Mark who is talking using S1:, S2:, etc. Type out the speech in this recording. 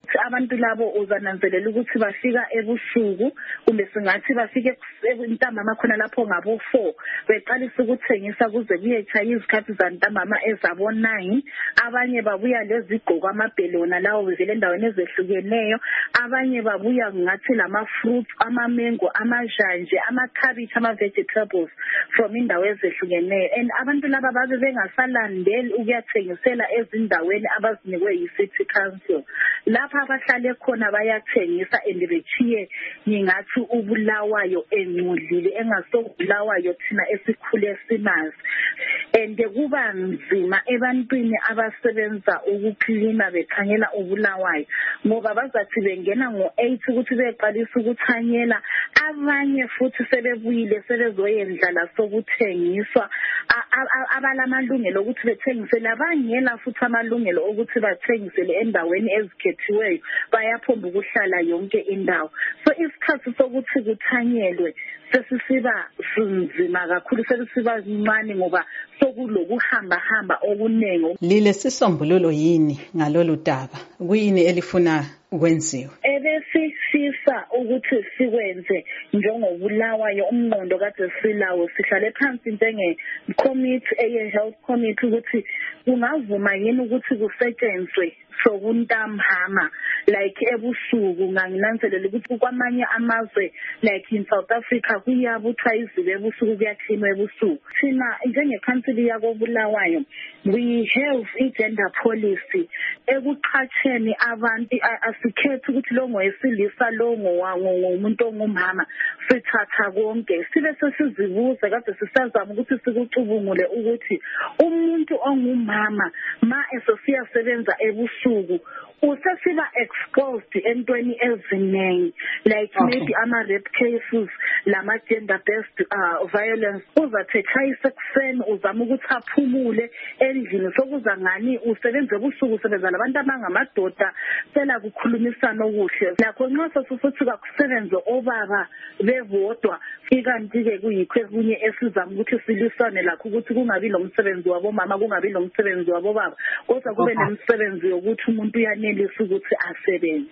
S1: Abantu labo uzananzelela ukuthi bafika ebusuku kumbe singathi bafike ntambama khona lapho ngabo 4 beqalisa ukuthengisa kuze kuyetsha izikhathi zantambama ezabo 9. Abanye babuya lezigqoko amabhelona lawo bevele endaweni ezehlukeneyo. Abanye babuya ngathi lama fruits, amamengo, amajanje, amakhabitshi, ama-vegetables from indawo ezehlukeneyo. And abantu laba babe bengasalandeli ukuyathengisela ezindaweni abazinikwe yi-City Council. Lapha abahlale khona bayathengisa and bechiye ngingathi ubulawayo enqudlile engasokubulawayo thina esikhule simazi. And kuba nzima ebantwini abasebenza ukuklina bekhanyela ubulawayo ngoba bazathi bengena ngo8 ukuthi beqalisa ukuthanyela. Abanye futhi sebebuyile sebezoyendlala sokuthengiswa abalamalungelo ukuthi bethengisele abangela futhi amalungelo ukuthi bathengisele endaweni ezikhethiweyo bayaphomba ukuhlala yonke indawo. So isikhathi sokuthi kuthanyelwe sesisiba sinzima kakhulu, sesisiba zincane ngoba sokulokuhamba okunengi.
S2: Lile sisombululo yini ngalolu daba? Kuyini elifuna ukwenziwa?
S1: Ebesifisa ukuthi sikwenze njengobulawayo umnqondo kade silawo, sihlale phansi njenge committee health committee ukuthi kungavuma yini ukuthi kusetshenzwe sokuntambama like ebusuku. Nganginanzelela ukuthi kwamanye amazwe like in South Africa kuyabuthwa izibe ebusuku kuyaklinwa ebusuku. Thina njengekhansili yakobulawayo we have i-gender policy ekuqhatsheni abantu asikhethi ukuthi lo ngowesilisa lo ngomuntu ongumama sithatha konke. Sibe sesizibuza kade sisazama ukuthi sikucubungule ukuthi umuntu ongumama ma esesiyasebenza ebusuku usesiba exposed entweni eziningi like maybe ama-rape cases lama-gender based violence. Uzathetha isekuseni uzama ukuthi aphumule endlini sokuza ngani usebenza ebusuku usebenza labantu abangamadoda sela kukhulumisana okuhle lakho nxa sosuthi kakusebenze obaba bevodwa. Ikanti-ke kuyikho ekunye esizama ukuthi silisane lakho ukuthi kungabi nomsebenzi wabomama kungabi nomsebenzi wabobaba kodwa kube nemisebenzi yokuthi umuntu uyanelisa ukuthi asebenze.